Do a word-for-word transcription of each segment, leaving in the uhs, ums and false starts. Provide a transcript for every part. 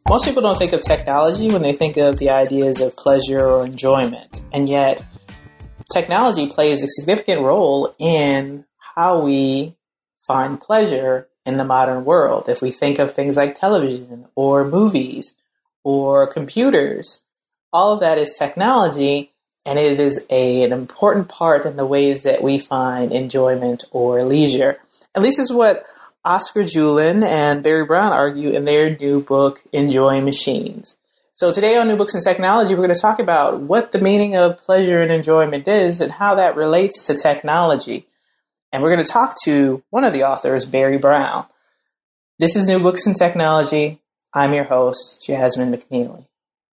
Most people don't think of technology when they think of the ideas of pleasure or enjoyment, and yet technology plays a significant role in how we find pleasure in the modern world. If we think of things like television or movies or computers, all of that is technology, and it is a, an important part in the ways that we find enjoyment or leisure. At least is what Oscar Julin and Barry Brown argue in their new book, Enjoying Machines. So today on New Books in Technology, we're going to talk about what the meaning of pleasure and enjoyment is and how that relates to technology. And we're going to talk to one of the authors, Barry Brown. This is New Books in Technology. I'm your host, Jasmine McNeely.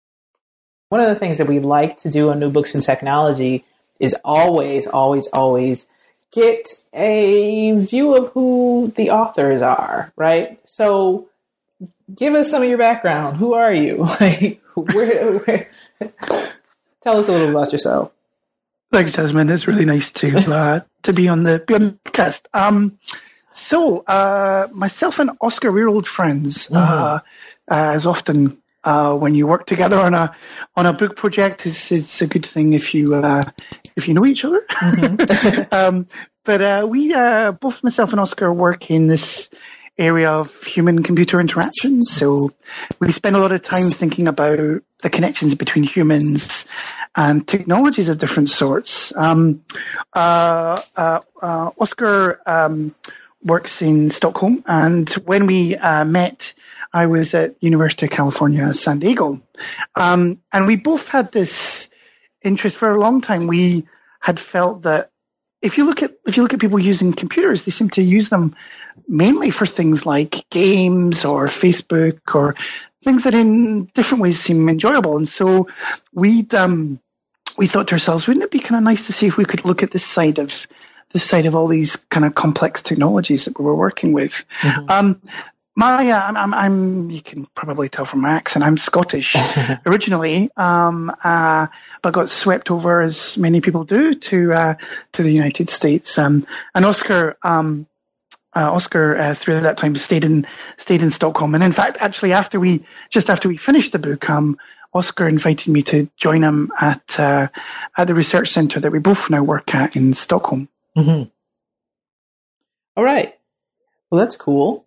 One of the things that we like to do on New Books in Technology is always, always, always get a view of who the authors are, right? So give us some of your background. Who are you? Like, where, where, tell us a little about yourself. Thanks, Jasmine. It's really nice to uh, to be on the, be on the podcast. Um, so uh, myself and Oscar, we're old friends. Mm-hmm. Uh, uh, as often uh, when you work together on a on a book project, it's it's a good thing if you uh, if you know each other. Mm-hmm. um, but uh, we uh, both myself and Oscar work in this area of human-computer interaction. So we spend a lot of time thinking about the connections between humans and technologies of different sorts. Um, uh, uh, uh, Oscar um, works in Stockholm, and when we uh, met, I was at University of California, San Diego. Um, and we both had this interest for a long time. We had felt that If you look at if you look at people using computers, they seem to use them mainly for things like games or Facebook or things that in different ways seem enjoyable. And so we'd um, we thought to ourselves, wouldn't it be kind of nice to see if we could look at this side of this side of all these kind of complex technologies that we were working with. Mm-hmm. Um, My, uh, I'm, I'm, I'm, you can probably tell from my accent, I'm Scottish originally, um, uh, but got swept over, as many people do, to, uh, to the United States. Um, and Oscar, um, uh, Oscar, uh, through that time stayed in, stayed in Stockholm. And in fact, actually after we, just after we finished the book, um, Oscar invited me to join him at, uh, at the research center that we both now work at in Stockholm. Mm-hmm. All right. Well, that's cool.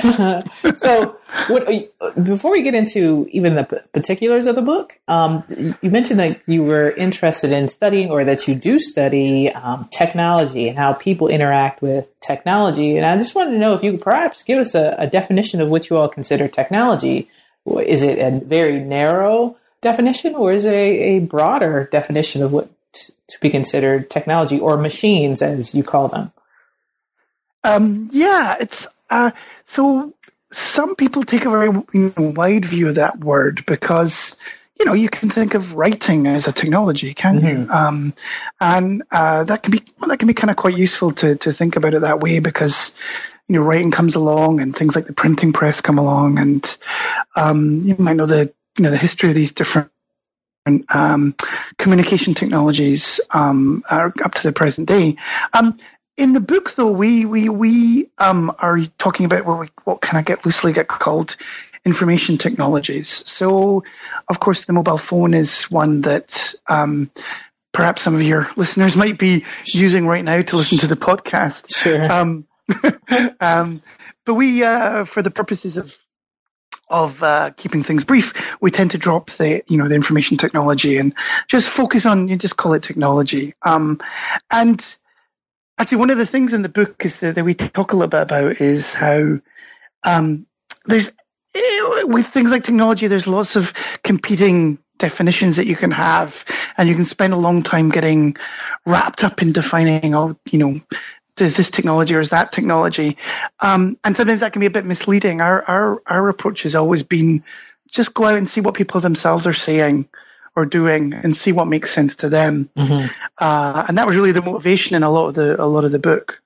So, what, before we get into even the particulars of the book, um, you mentioned that you were interested in studying, or that you do study um, technology and how people interact with technology. And I just wanted to know if you could perhaps give us a, a definition of what you all consider technology. Is it a very narrow definition, or is it a, a broader definition of what t- to be considered technology, or machines, as you call them? Um, yeah, it's uh, so some people take a very you know, wide view of that word, because you know you can think of writing as a technology, can't mm-hmm. you? Um, and uh, that can be well, that can be kind of quite useful to to think about it that way, because you know writing comes along and things like the printing press come along, and um, you might know the you know the history of these different um, communication technologies um, are up to the present day. Um, In the book, though, we we we um, are talking about what we what kind of get loosely get called information technologies. So, of course, the mobile phone is one that um, perhaps some of your listeners might be using right now to listen to the podcast. Sure. Um, um, but we, uh, for the purposes of of uh, keeping things brief, we tend to drop the you know the information technology and just focus on you just call it technology. Um, and Actually, one of the things in the book is that, that we talk a little bit about is how um, there's, with things like technology, there's lots of competing definitions that you can have, and you can spend a long time getting wrapped up in defining, oh, you know, is this technology or is that technology? Um, and sometimes that can be a bit misleading. Our, our, our approach has always been just go out and see what people themselves are saying or doing, and see what makes sense to them. Mm-hmm. Uh, and that was really the motivation in a lot of the a lot of the book.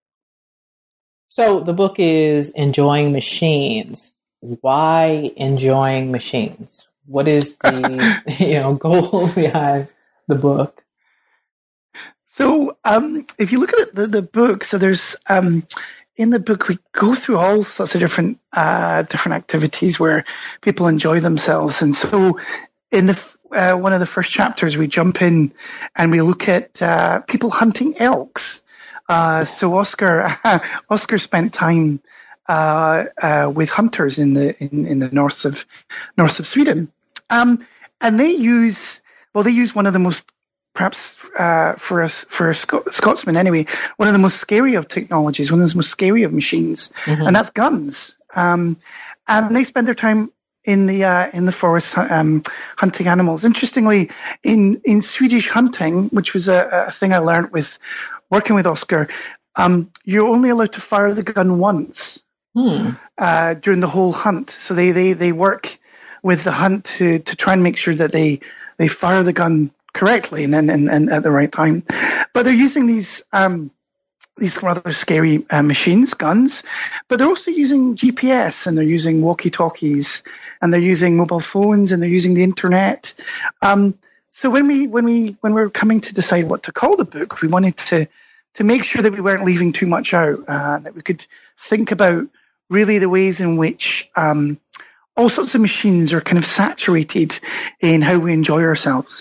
So the book is Enjoying Machines. Why enjoying machines? What is the you know goal behind the book? So um, if you look at the, the book, so there's um, in the book, we go through all sorts of different uh, different activities where people enjoy themselves. And so in the uh, one of the first chapters, we jump in and we look at uh, people hunting elks. Uh, so Oscar Oscar spent time uh, uh, with hunters in the in, in the north of north of Sweden, um, and they use well they use one of the most perhaps uh, for us for a Sc- Scotsman anyway, one of the most scary of technologies, one of the most scary of machines, mm-hmm. and that's guns. Um, and they spend their time in the uh, in the forest um, hunting animals. Interestingly, in in Swedish hunting, which was a, a thing I learned with working with Oscar, um, you're only allowed to fire the gun once hmm. uh, during the whole hunt. So they, they, they work with the hunt to, to try and make sure that they they fire the gun correctly and and, and at the right time. But they're using these um, these rather scary uh, machines, guns, but they're also using G P S and they're using walkie-talkies and they're using mobile phones and they're using the internet. Um, So when we when we when we were coming to decide what to call the book, we wanted to to make sure that we weren't leaving too much out, uh, that we could think about really the ways in which um, all sorts of machines are kind of saturated in how we enjoy ourselves.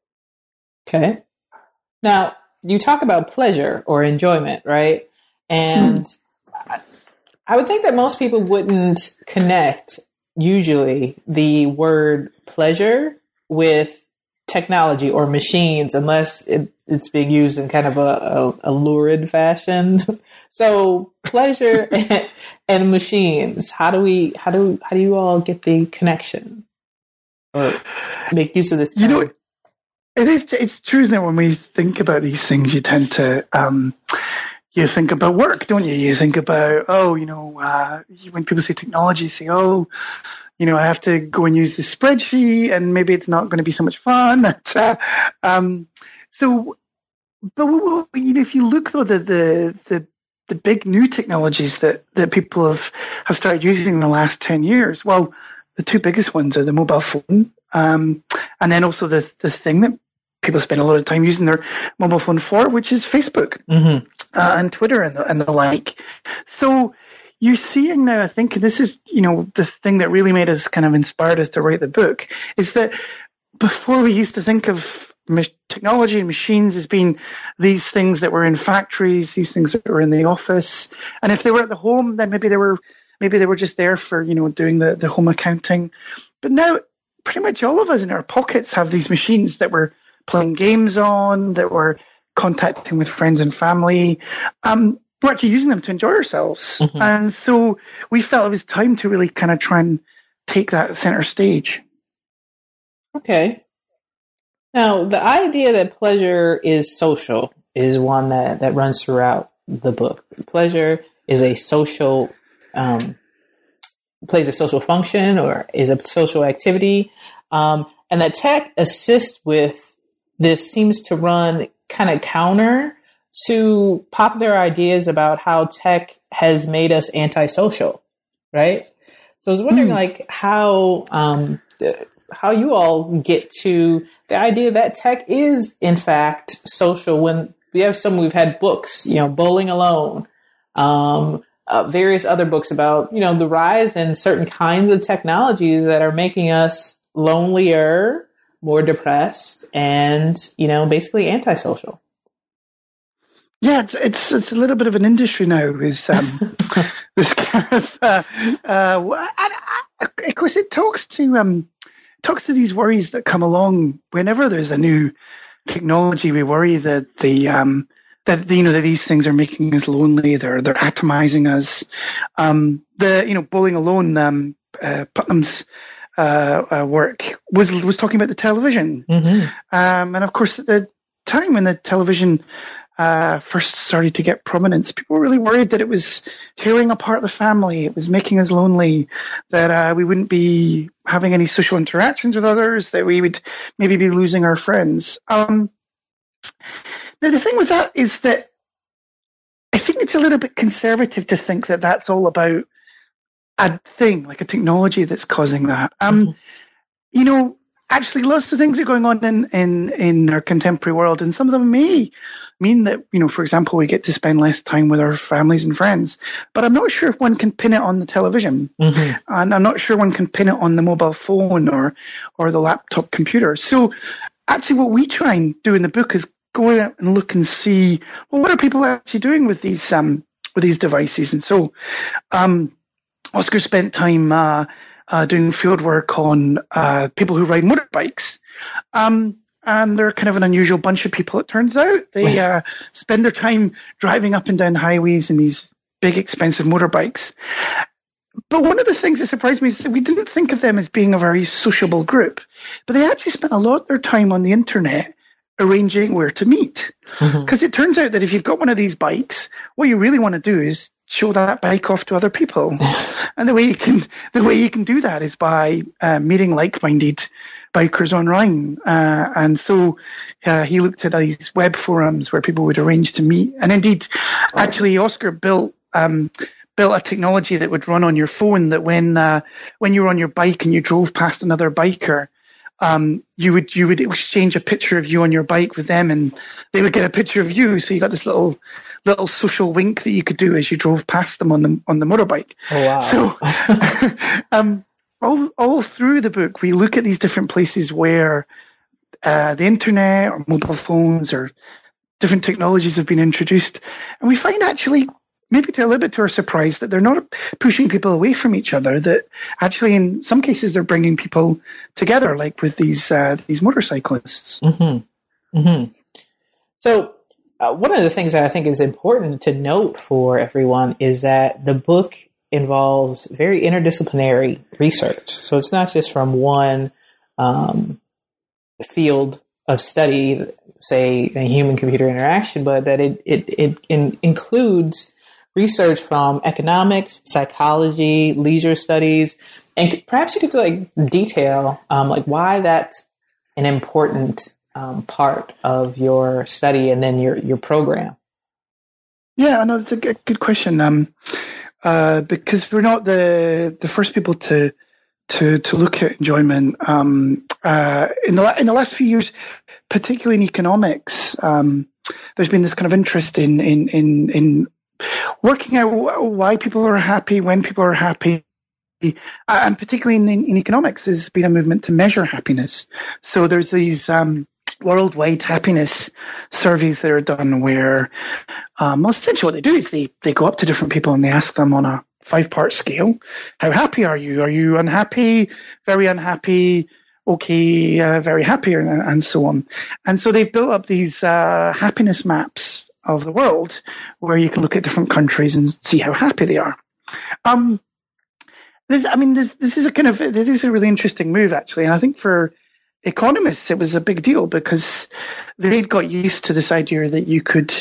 Okay. Now you talk about pleasure or enjoyment, right? And mm. I would think that most people wouldn't connect usually the word pleasure with technology or machines unless it, it's being used in kind of a, a, a lurid fashion. So pleasure and, and machines, how do we, how do, how do you all get the connection or make use of this term? You know, it is, it's true, isn't it? When we think about these things, you tend to, um, you think about work, don't you? You think about, oh, you know, uh, when people say technology, you say, oh, you know, I have to go and use this spreadsheet and maybe it's not going to be so much fun. um, so, but you know, if you look though, the, the, the, the big new technologies that, that people have, have started using in the last ten years, well, the two biggest ones are the mobile phone. Um, and then also the, the thing that people spend a lot of time using their mobile phone for, which is Facebook mm-hmm. uh, and Twitter and the, and the like. So, you're seeing now, I think this is, you know, the thing that really made us kind of inspired us to write the book is that before we used to think of technology and machines as being these things that were in factories, these things that were in the office. And if they were at the home, then maybe they were, maybe they were just there for, you know, doing the, the home accounting. But now pretty much all of us in our pockets have these machines that we're playing games on, that we're contacting with friends and family. Um, We're actually using them to enjoy ourselves. Mm-hmm. And so we felt it was time to really kind of try and take that center stage. Okay. Now, the idea that pleasure is social is one that, that runs throughout the book. Pleasure is a social, um, plays a social function or is a social activity. Um, and that tech assists with this seems to run kind of counter to popular ideas about how tech has made us antisocial, right? So I was wondering, mm. like, how um, how you all get to the idea that tech is, in fact, social. When we have some, we've had books, you know, Bowling Alone, um, uh, various other books about, you know, the rise in certain kinds of technologies that are making us lonelier, more depressed, and, you know, basically antisocial. Yeah, it's it's it's a little bit of an industry now. Is um, this kind of uh, uh, and, uh, of course it talks to um talks to these worries that come along whenever there's a new technology. We worry that the um that you know that these things are making us lonely. They're they're atomizing us. Um, the you know Bowling Alone, um, uh, Putnam's uh, uh, work was was talking about the television, mm-hmm. um, and of course at the time when the television Uh, first started to get prominence, people were really worried that it was tearing apart the family. It was making us lonely, that uh, we wouldn't be having any social interactions with others, that we would maybe be losing our friends. Um, now, the thing with that is that I think it's a little bit conservative to think that that's all about a thing, like a technology that's causing that. Um, mm-hmm. You know, actually, lots of things are going on in, in, in our contemporary world, and some of them may mean that, you know, for example, we get to spend less time with our families and friends. But I'm not sure if one can pin it on the television, mm-hmm. and I'm not sure one can pin it on the mobile phone or or the laptop computer. So, actually, what we try and do in the book is go out and look and see, well, what are people actually doing with these um with these devices? And so, um, Oscar spent time uh, uh, doing field work on uh, people who ride motorbikes. Um, and they're kind of an unusual bunch of people, it turns out. They uh, spend their time driving up and down highways in these big, expensive motorbikes. But one of the things that surprised me is that we didn't think of them as being a very sociable group. But they actually spent a lot of their time on the internet arranging where to meet. Because mm-hmm. it turns out that if you've got one of these bikes, what you really want to do is show that bike off to other people. And the way you can the way you can do that is by uh, meeting like-minded bikers online. Uh, and so uh, he looked at these web forums where people would arrange to meet. And indeed, actually, Oscar built um, built a technology that would run on your phone that when uh, when you were on your bike and you drove past another biker, um, you would you would exchange a picture of you on your bike with them, and they would get a picture of you. So you got this little little social wink that you could do as you drove past them on the on the motorbike. Oh, wow. So um, all all through the book, we look at these different places where uh, the internet or mobile phones or different technologies have been introduced, and we find actually, maybe to a little bit to our surprise, that they're not pushing people away from each other, that actually in some cases they're bringing people together, like with these uh, these motorcyclists. Mm-hmm. Mm-hmm. So uh, one of the things that I think is important to note for everyone is that the book involves very interdisciplinary research. So it's not just from one um, field of study, say human-computer interaction, but that it, it, it in, includes research from economics, psychology, leisure studies, and perhaps you could like detail um, like why that's an important um, part of your study and then your your program. Yeah, I know it's a good, good question. Um, uh, because we're not the the first people to to to look at enjoyment. Um, uh, in the in the last few years, particularly in economics, um, there's been this kind of interest in in in in working out why people are happy, when people are happy, and particularly in, in economics, there's been a movement to measure happiness. So there's these um, worldwide happiness surveys that are done where, um, well, essentially what they do is they, they go up to different people and they ask them on a five-part scale, how happy are you? Are you unhappy, very unhappy, okay, uh, very happy, and, and so on. And so they've built up these uh, happiness maps of the world where you can look at different countries and see how happy they are. Um, this, I mean, this, this is a kind of, this is a really interesting move actually. And I think for economists, it was a big deal because they'd got used to this idea that you could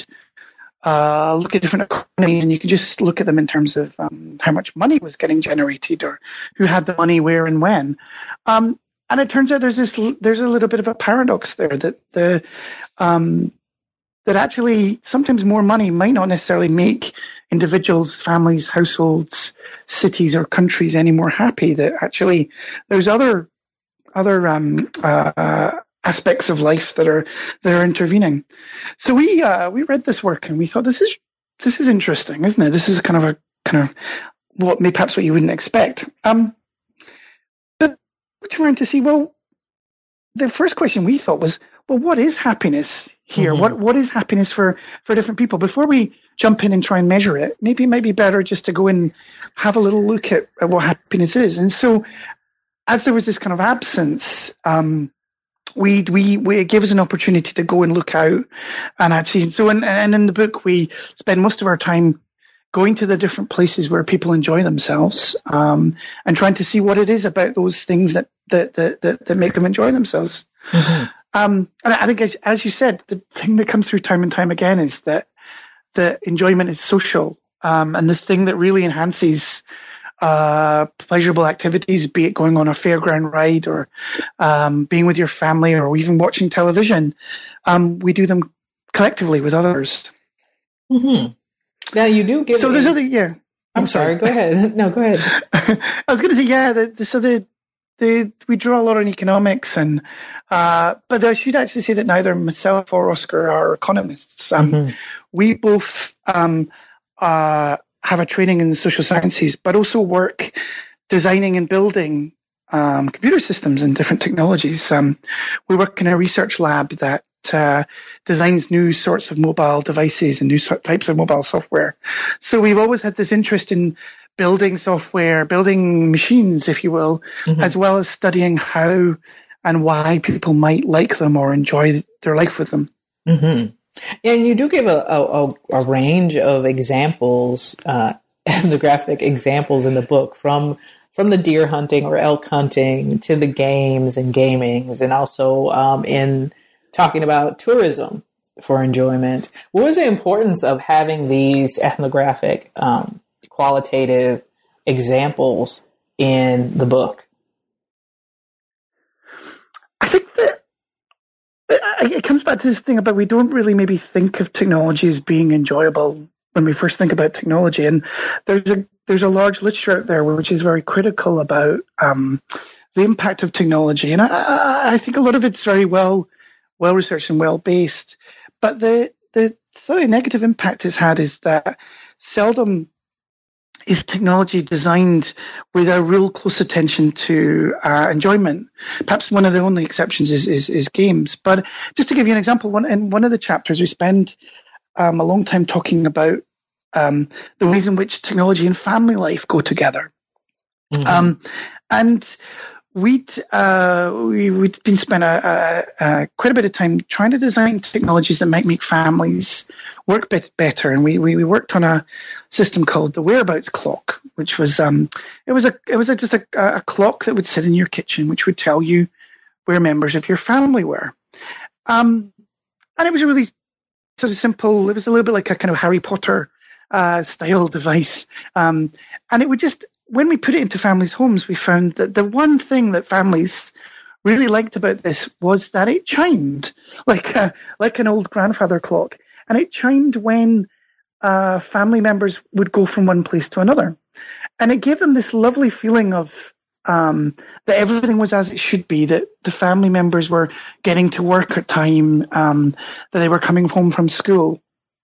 uh, look at different economies and you could just look at them in terms of um, how much money was getting generated or who had the money where and when. Um, and it turns out there's this, there's a little bit of a paradox there that the, um, that actually sometimes more money might not necessarily make individuals, families, households, cities, or countries any more happy. That actually there's other other um, uh, aspects of life that are that are intervening. So we uh, we read this work and we thought this is this is interesting, isn't it? This is kind of a kind of what maybe perhaps what you wouldn't expect. Um, but we trying to see. Well, the first question we thought was, well, what is happiness here? Mm-hmm. What what is happiness for, for different people? Before we jump in and try and measure it, maybe it might be better just to go and have a little look at, at what happiness is. And so, as there was this kind of absence, um, we we we it gave us an opportunity to go and look out and actually. So, and and in the book, we spend most of our time going to the different places where people enjoy themselves, um, and trying to see what it is about those things that that that that, that make them enjoy themselves. Mm-hmm. Um, and I think, as, as you said, the thing that comes through time and time again is that the enjoyment is social, um, and the thing that really enhances uh, pleasurable activities, be it going on a fairground ride or um, being with your family or even watching television, um, we do them collectively with others. Mm-hmm. Now you do give. So there's other, yeah. I'm, I'm sorry. sorry. Go ahead. No, go ahead. I was going to say, yeah. The, the, so the they, we draw a lot on economics, and uh, but I should actually say that neither myself or Oscar are economists. Um, mm-hmm. We both um, uh, have a training in the social sciences, but also work designing and building um, computer systems and different technologies. Um, we work in a research lab that uh, designs new sorts of mobile devices and new types of mobile software. So we've always had this interest in building software, building machines, if you will, mm-hmm. as well as studying how and why people might like them or enjoy their life with them. Mm-hmm. And you do give a, a, a range of examples, uh, ethnographic examples in the book, from from the deer hunting or elk hunting to the games and gamings, and also um, in talking about tourism for enjoyment. What was the importance of having these ethnographic um qualitative examples in the book? I think that it comes back to this thing about we don't really maybe think of technology as being enjoyable when we first think about technology. And there's a there's a large literature out there which is very critical about um, the impact of technology. And I, I think a lot of it's very well well researched and well based. But the the sort of negative impact it's had is that seldom is technology designed with a real close attention to uh, enjoyment. Perhaps one of the only exceptions is, is is games. But just to give you an example, one in one of the chapters we spend um, a long time talking about um, the ways in which technology and family life go together. Mm-hmm. Um, and we'd uh, we, we'd been spent a, a, a, quite a bit of time trying to design technologies that might make families work bit better. And we, we, we worked on a system called the Whereabouts Clock, which was um it was a it was a, just a, a clock that would sit in your kitchen, which would tell you where members of your family were. Um, and it was a really sort of simple. It was a little bit like a kind of Harry Potter uh, style device. Um, and it would just, when we put it into families' homes, we found that the one thing that families really liked about this was that it chimed like a, like an old grandfather clock, and it chimed when uh, family members would go from one place to another, and it gave them this lovely feeling of um, that everything was as it should be, that the family members were getting to work at time, um, that they were coming home from school.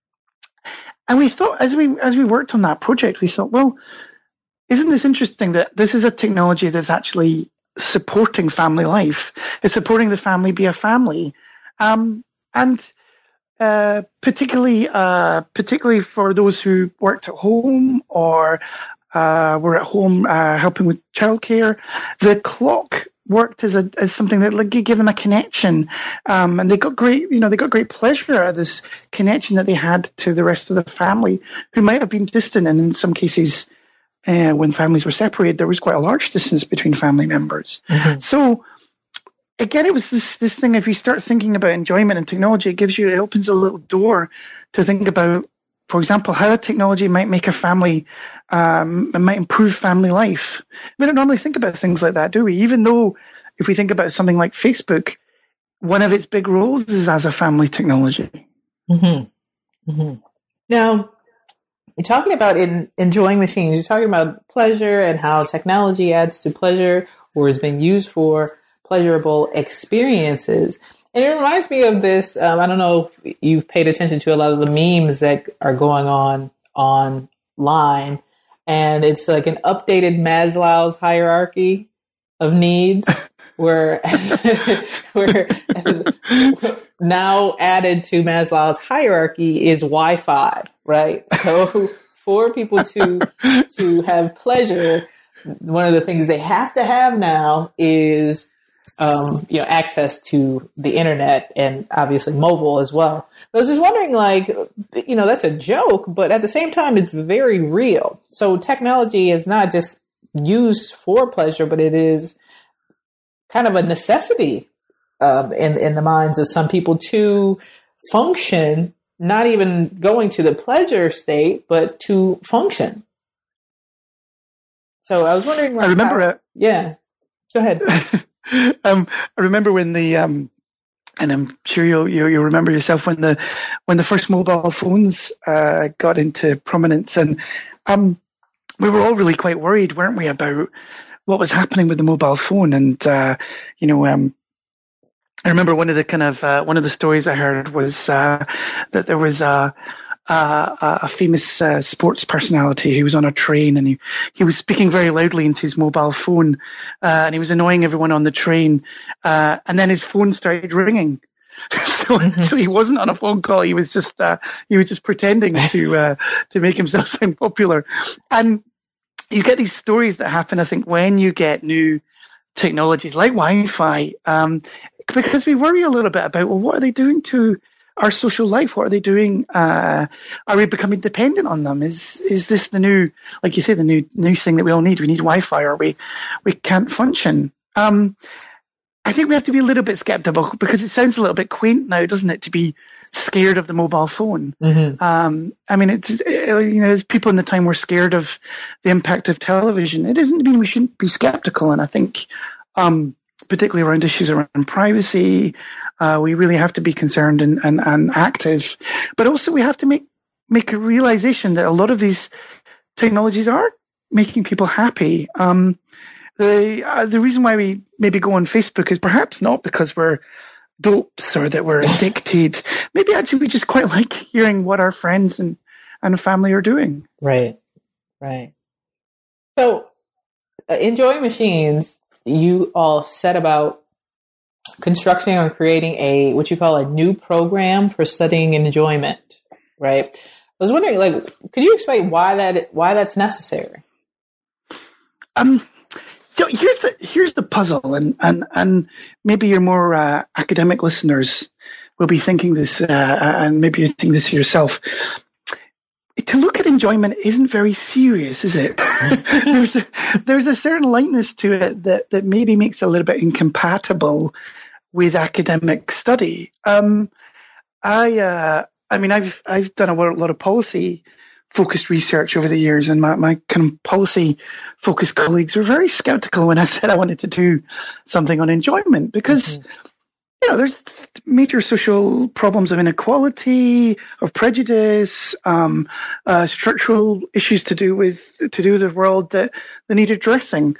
And we thought, as we as we worked on that project, we thought, well, isn't this interesting that this is a technology that's actually supporting family life? It's supporting the family be a family, um, and uh, particularly uh, particularly for those who worked at home or uh, were at home uh, helping with childcare. The clock worked as a as something that like gave them a connection, um, and they got great you know they got great pleasure out of this connection that they had to the rest of the family, who might have been distant, and in some cases, Uh, when families were separated, there was quite a large distance between family members. Mm-hmm. So, again, it was this this thing. If you start thinking about enjoyment and technology, it gives you, it opens a little door to think about, for example, how a technology might make a family, um, might improve family life. We don't normally think about things like that, do we? Even though, if we think about something like Facebook, one of its big roles is as a family technology. Mm-hmm. Mm-hmm. Now, you're talking about in, enjoying machines. You're talking about pleasure and how technology adds to pleasure or is being used for pleasurable experiences. And it reminds me of this. Um, I don't know if you've paid attention to a lot of the memes that are going on online. And it's like an updated Maslow's hierarchy of needs where, where now added to Maslow's hierarchy is Wi-Fi. Right. So for people to to have pleasure, one of the things they have to have now is um, you know, access to the internet and obviously mobile as well. But I was just wondering, like, you know, that's a joke, but at the same time, it's very real. So technology is not just used for pleasure, but it is kind of a necessity um, in in the minds of some people to function. Not even going to the pleasure state, but to function. So I was wondering. Like, I remember. How, uh, yeah, go ahead. um, I remember when the, um, and I'm sure you'll you you remember yourself when the when the first mobile phones uh, got into prominence, and um, we were all really quite worried, weren't we, about what was happening with the mobile phone. And, uh, you know, um, I remember one of the kind of, uh, one of the stories I heard was, uh, that there was a, a, a famous uh, sports personality who was on a train, and he, he was speaking very loudly into his mobile phone, uh, and he was annoying everyone on the train. Uh, and then his phone started ringing. So, mm-hmm. so he wasn't on a phone call. He was just, uh, he was just pretending to, uh, to make himself sound popular. And you get these stories that happen, I think, when you get new technologies like Wi-Fi, um, because we worry a little bit about, well, what are they doing to our social life? What are they doing? Uh, are we becoming dependent on them? Is, is this the new, like you say, the new, new thing that we all need? We need Wi-Fi, or we, we can't function. Um, I think we have to be a little bit skeptical, because it sounds a little bit quaint now, doesn't it, to be scared of the mobile phone? Mm-hmm. Um, I mean, it's, it, you know, as people in the time were scared of the impact of television, it doesn't mean we shouldn't be skeptical. And I think, um, particularly around issues around privacy, uh, we really have to be concerned and, and, and active. But also we have to make, make a realization that a lot of these technologies are making people happy. Um, The uh, the reason why we maybe go on Facebook is perhaps not because we're dopes or that we're addicted. Maybe actually we just quite like hearing what our friends and, and family are doing. Right, right. So, uh, Enjoying Machines, you all set about constructing or creating a, what you call a new program for studying enjoyment, right? I was wondering, like, could you explain why that why that's necessary? Um. So here's the here's the puzzle, and and and maybe your more uh, academic listeners will be thinking this, uh, and maybe you're thinking this yourself. To look at enjoyment isn't very serious, is it? there's a, there's a certain lightness to it that that maybe makes it a little bit incompatible with academic study. Um, I uh, I mean I've I've done a lot of policy focused research over the years, and my, my kind of policy focused colleagues were very skeptical when I said I wanted to do something on enjoyment, because mm-hmm. you know, there's major social problems of inequality, of prejudice, um, uh, structural issues to do with to do with the world that, that need addressing.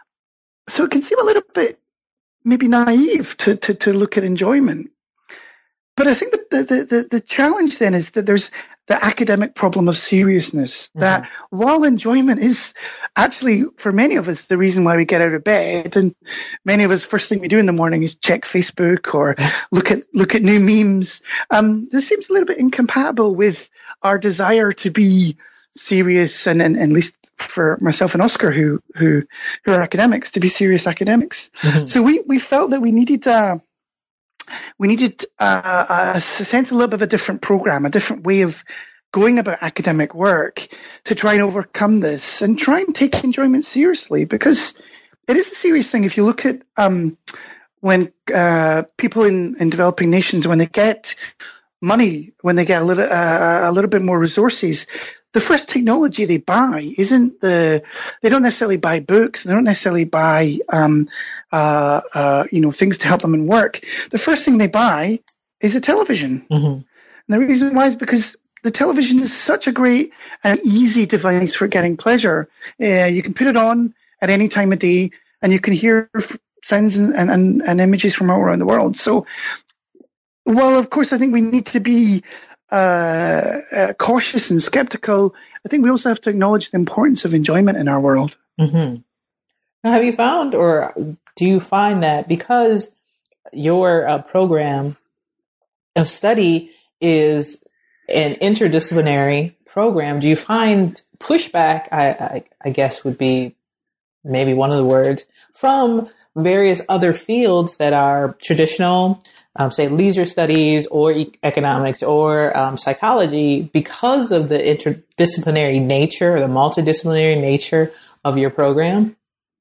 So it can seem a little bit maybe naive to to, to look at enjoyment. But I think the, the the the challenge then is that there's the academic problem of seriousness, that mm-hmm. while enjoyment is actually, for many of us, the reason why we get out of bed, and many of us, first thing we do in the morning is check Facebook or look at look at new memes, um, this seems a little bit incompatible with our desire to be serious, and, and, and at least for myself and Oscar, who who, who are academics, to be serious academics. Mm-hmm. So we, we felt that we needed uh, We needed uh, a sense, a little bit of a different program, a different way of going about academic work to try and overcome this and try and take enjoyment seriously, because it is a serious thing. If you look at um, when uh, people in, in developing nations, when they get money, when they get a little uh, a little bit more resources, the first technology they buy isn't the. They don't necessarily buy books. They don't necessarily buy. Um, Uh, uh, you know, things to help them in work. The first thing they buy is a television. Mm-hmm. And the reason why is because the television is such a great and easy device for getting pleasure. Uh, you can put it on at any time of day, and you can hear sounds and, and, and images from all around the world. So, while of course I think we need to be uh, uh, cautious and skeptical, I think we also have to acknowledge the importance of enjoyment in our world. Mm-hmm. Now, have you found, or do you find that because your uh, program of study is an interdisciplinary program, do you find pushback, I, I, I guess would be maybe one of the words, from various other fields that are traditional, um, say leisure studies or e- economics or um, psychology, because of the interdisciplinary nature or the multidisciplinary nature of your program?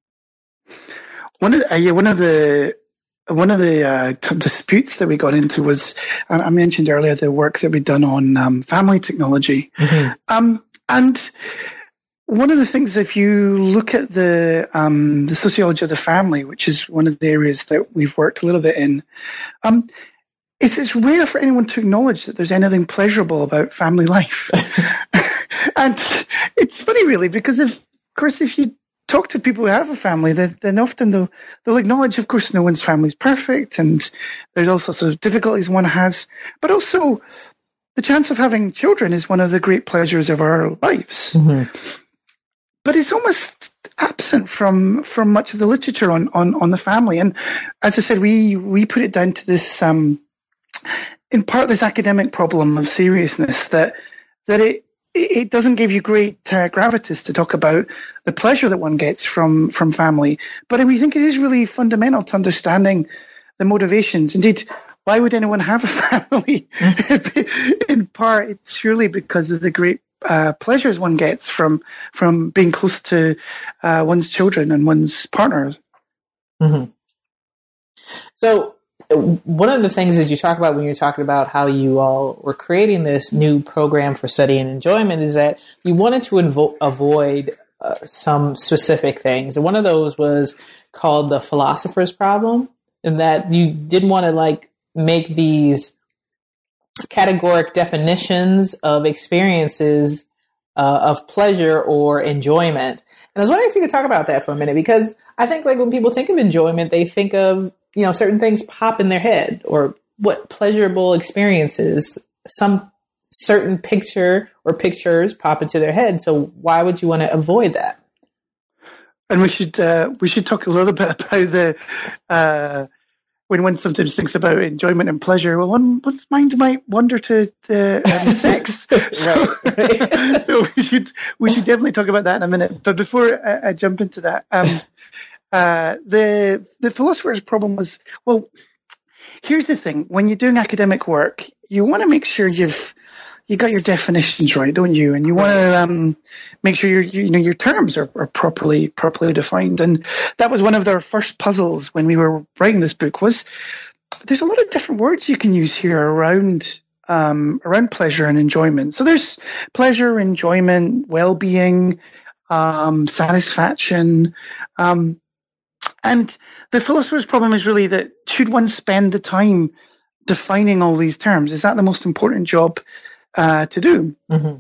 One of the, uh, yeah, one of the one of the uh, t- disputes that we got into was, uh, I mentioned earlier the work that we'd done on um, family technology, mm-hmm. um, and one of the things, if you look at the um, the sociology of the family, which is one of the areas that we've worked a little bit in, um, is it's rare for anyone to acknowledge that there's anything pleasurable about family life, and it's funny really, because if, of course, if you talk to people who have a family, then, then often they'll, they'll acknowledge, of course, no one's family is perfect, and there's all sorts of difficulties one has, but also the chance of having children is one of the great pleasures of our lives. Mm-hmm. But it's almost absent from, from much of the literature on, on, on the family. And as I said, we, we put it down to this, um, in part, this academic problem of seriousness that, that it, it doesn't give you great uh, gravitas to talk about the pleasure that one gets from, from family. But we think it is really fundamental to understanding the motivations. Indeed, why would anyone have a family? In part, it's surely because of the great uh, pleasures one gets from from being close to uh, one's children and one's partners. Mm-hmm. So one of the things that you talk about when you're talking about how you all were creating this new program for study and enjoyment is that you wanted to invo- avoid uh, some specific things. And one of those was called the philosopher's problem, and that you didn't want to like make these categoric definitions of experiences uh, of pleasure or enjoyment. And I was wondering if you could talk about that for a minute, because I think like when people think of enjoyment, they think of, you know, certain things pop in their head, or what pleasurable experiences, some certain picture or pictures pop into their head. So why would you want to avoid that? And we should uh, we should talk a little bit about the uh, when one sometimes thinks about enjoyment and pleasure. Well, one, one's mind might wander to the um, sex. So, right. So we should we should definitely talk about that in a minute. But before I, I jump into that, um, uh, the the philosopher's problem was, well, here's the thing: when you're doing academic work, you want to make sure you've you got your definitions right, don't you? And you want to um, make sure your you know your terms are, are properly properly defined. And that was one of our first puzzles when we were writing this book. Was there's a lot of different words you can use here around um, around pleasure and enjoyment. So there's pleasure, enjoyment, well-being, um, satisfaction, um, and the philosopher's problem is really that should one spend the time defining all these terms? Is that the most important job Uh, to do? Mm-hmm.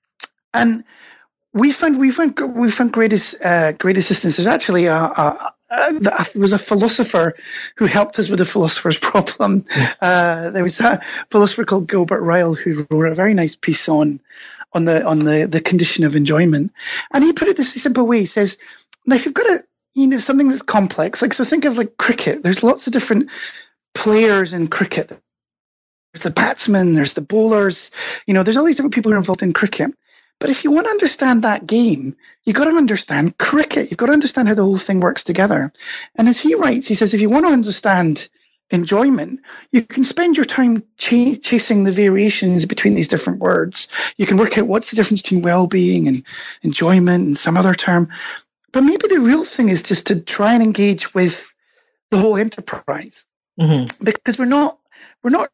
And we found we found we found great uh, great assistance. There's actually a, a, a, there was a philosopher who helped us with the philosopher's problem. Uh, there was a philosopher called Gilbert Ryle who wrote a very nice piece on on the on the, the condition of enjoyment, and he put it this simple way. He says, "Now, if you've got a you know something that's complex, like so, think of like cricket. There's lots of different players in cricket." There's the batsmen, there's the bowlers, you know, there's all these different people who are involved in cricket. But if you want to understand that game, you've got to understand cricket. You've got to understand how the whole thing works together. And as he writes, he says, if you want to understand enjoyment, you can spend your time ch- chasing the variations between these different words. You can work out what's the difference between well-being and enjoyment and some other term. But maybe the real thing is just to try and engage with the whole enterprise. Mm-hmm. Because we're not, we're not,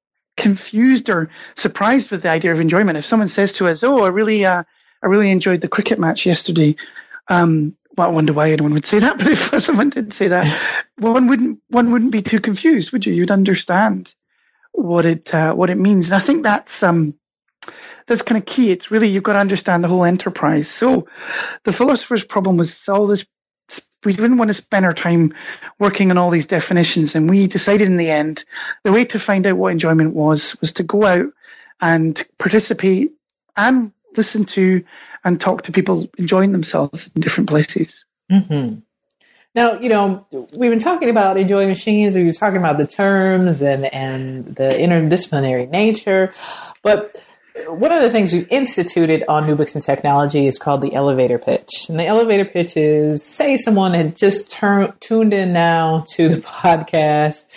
confused or surprised with the idea of enjoyment. If someone says to us, "Oh, I really, uh, I really enjoyed the cricket match yesterday," um, well, I wonder why anyone would say that. But if someone did say that, well, one wouldn't, one wouldn't be too confused, would you? You'd understand what it, uh, what it means. And I think that's um, that's kind of key. It's really you've got to understand the whole enterprise. So, the philosopher's problem was all this. We didn't want to spend our time working on all these definitions, and we decided in the end the way to find out what enjoyment was was to go out and participate and listen to and talk to people enjoying themselves in different places. Mm-hmm. Now, you know, we've been talking about enjoying machines, we were talking about the terms and, and the interdisciplinary nature, but one of the things we've instituted on New Books in Technology is called the elevator pitch. And the elevator pitch is, say someone had just tur- tuned in now to the podcast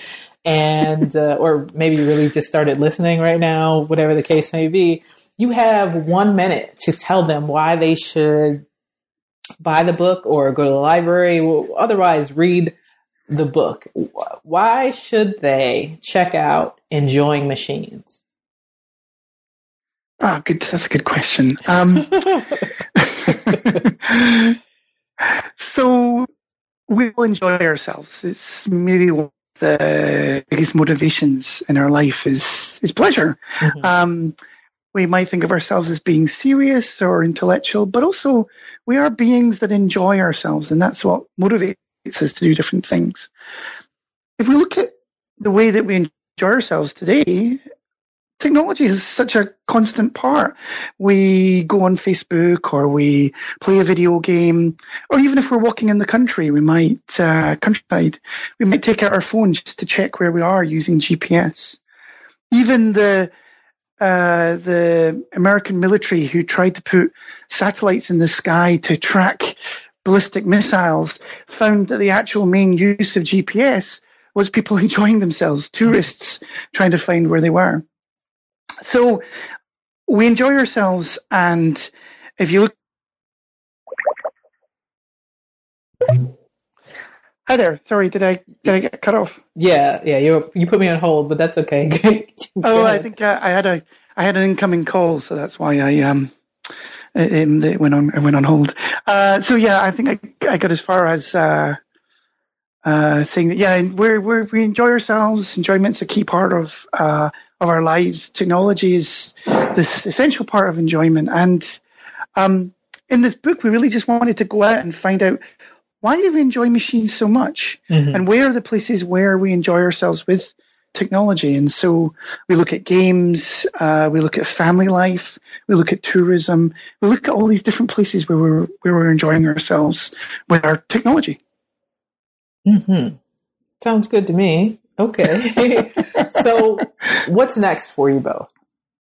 and, uh, or maybe really just started listening right now, whatever the case may be. You have one minute to tell them why they should buy the book or go to the library, or otherwise read the book. Why should they check out Enjoying Machines? Oh, good. That's a good question. Um, so we will enjoy ourselves. It's maybe one of the biggest motivations in our life is is pleasure. Mm-hmm. Um, we might think of ourselves as being serious or intellectual, but also we are beings that enjoy ourselves, and that's what motivates us to do different things. If we look at the way that we enjoy ourselves today, technology is such a constant part. We go on Facebook, or we play a video game, or even if we're walking in the country, we might, uh, countryside, we might take out our phone just to check where we are using G P S. Even the uh, the American military, who tried to put satellites in the sky to track ballistic missiles, found that the actual main use of G P S was people enjoying themselves, tourists trying to find where they were. So we enjoy ourselves, and if you look... Hi there. Sorry, did I did I get cut off? Yeah, yeah. You you put me on hold, but that's okay. Oh, I think uh, I had a I had an incoming call, so that's why I um it, it went on it went on hold. Uh, so yeah, I think I I got as far as uh, uh, saying that yeah, we're we we enjoy ourselves. Enjoyment's a key part of uh, of our lives. Technology is this essential part of enjoyment, and um, in this book, we really just wanted to go out and find out, why do we enjoy machines so much? Mm-hmm. And where are the places where we enjoy ourselves with technology? And so we look at games, uh, we look at family life, we look at tourism, we look at all these different places where we're, where we're enjoying ourselves with our technology. Mm-hmm. Sounds good to me. Okay. So what's next for you both?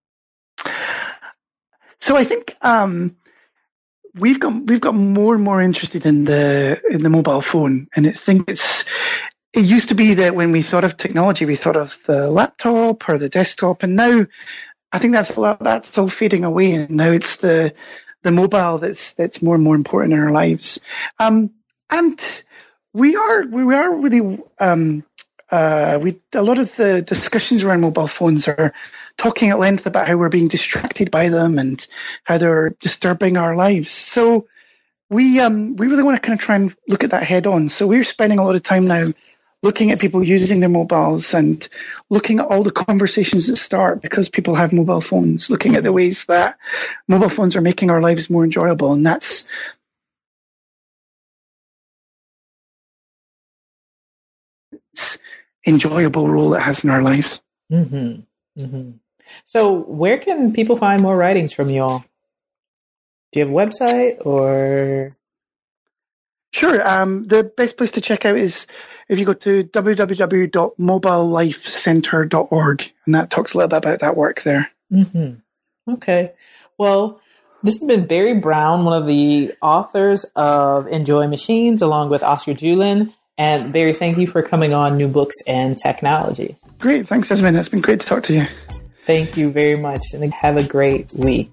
So I think... Um, We've got we've got more and more interested in the in the mobile phone, and I think it's it used to be that when we thought of technology, we thought of the laptop or the desktop, and now I think that's that's all fading away, and now it's the the mobile that's that's more and more important in our lives. Um, and we are we are really um, uh, we a lot of the discussions around mobile phones are talking at length about how we're being distracted by them and how they're disturbing our lives. So we um, we really want to kind of try and look at that head on. So we're spending a lot of time now looking at people using their mobiles and looking at all the conversations that start because people have mobile phones, looking at the ways that mobile phones are making our lives more enjoyable. And that's enjoyable role it has in our lives. Mm-hmm. Mm-hmm. So where can people find more writings from you all? Do you have a website or? Sure. Um, the best place to check out is if you go to w w w dot mobile life center dot org, and that talks a little bit about that work there. Mm-hmm. Okay. Well, this has been Barry Brown, one of the authors of Enjoy Machines, along with Oscar Julin. And Barry, thank you for coming on New Books and Technology. Great. Thanks, Desmond. It's been great to talk to you. Thank you very much, and have a great week.